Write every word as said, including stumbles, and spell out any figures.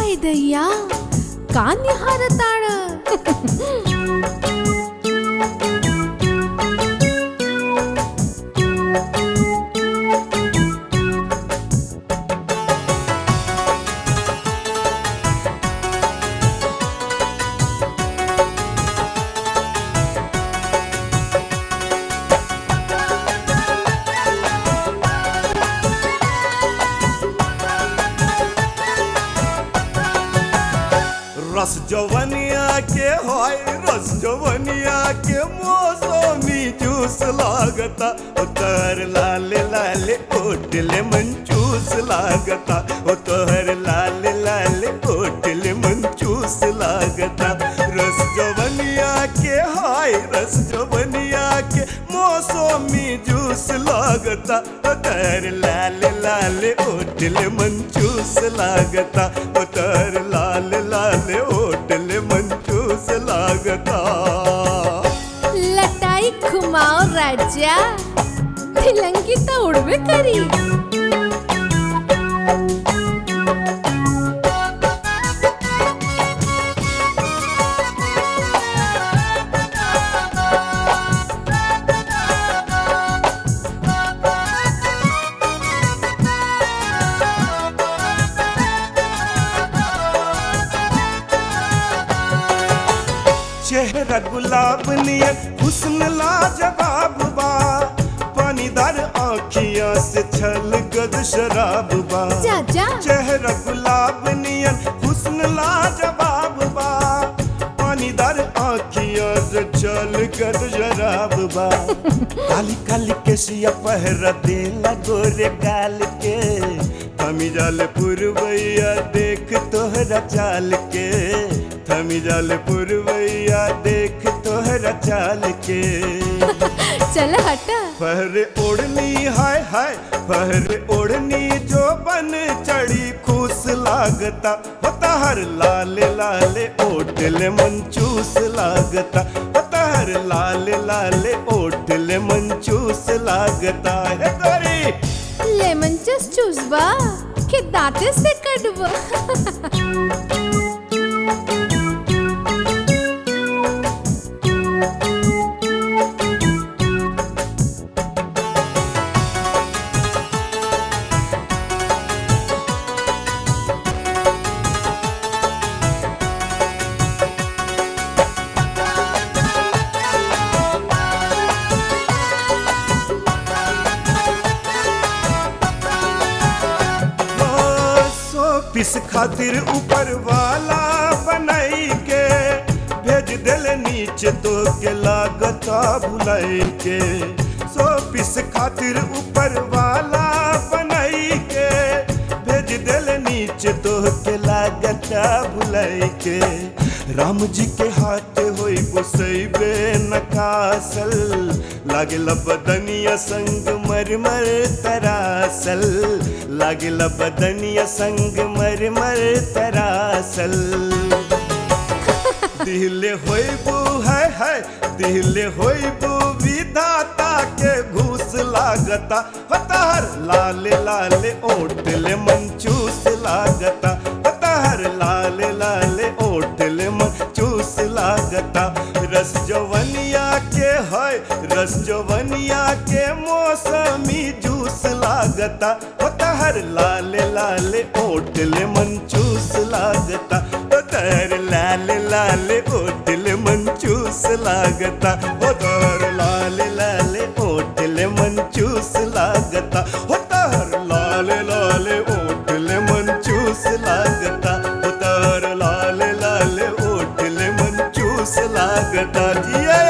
काय दయ్యా कान्य हारताळ रस जवनिया के होय रस जवनिया के मौसमी जूस लागता उतर लाल लाल ओटले मन चूस लागता उतर लाल लाल ओटले मन चूस लागता रस जवनिया के होय रस जवनिया के मौसमी जूस लागता उतर लाल लाल ओटले मन चूस लागता उतर लाल लाल ओटले मन चूस लागता लटाई घुमाओ राजा फिलंगी तो उड़वे करी चेहरा गुलाब नियर हुस्न लाजवाब बा पानीदार आँखियाँ से छलकत शराब बा जा जा चेहरा गुलाब नियर हुस्न लाजवाब बा पानीदार आँखियाँ से छलकत शराब बा काली काली केसिया पहरा देला गोरे गाल के थमी जाल पुरवैया देख तोहरा चाल के थमी जाल पुरवैया देख तोहरा चाल के चल हटा पहरे ओढ़नी हाय हाय पहरे ओढ़नी जो बन चढ़ी खूस लागता होता हर लाल लाल ओटले मन चूस लागता होता हर लाल लाल ओटले मन चूस लागता है गोरी लेमन जूस चूसबा के दांते से कटवा पिस खातिर ऊपर वाला बनाई के भेज दिल नीचे तो के लागता भुलाई के सो पिस खातिर ऊपर वाला बनाई के भेज दिल नीचे तो के लागता भुलाई के राम जी के हाथ होई बुसैबे नकासल लागेला बदनिया संग मरमर तरासल लागेला बदनिया संग मरमर तरासल दिले होइबू है है दिले होइबू विधाता के घूस लागता हतार लाल लाल ओटले मन चूस लागता हतार लाल लाल ओटले मन चूस लागता रस जवनिया के है रस जवनिया के मौसमी जूस लागता हतार लाल लाल ओटले मन चूस लागता हतार लाल लाल ओटले मन चूस लागता हतार लाल लाल ओटले मन चूस लागता हतार लाल लाल ओटले मन चूस लागता हतार लाल लाल ओटले मन चूस लागता जिया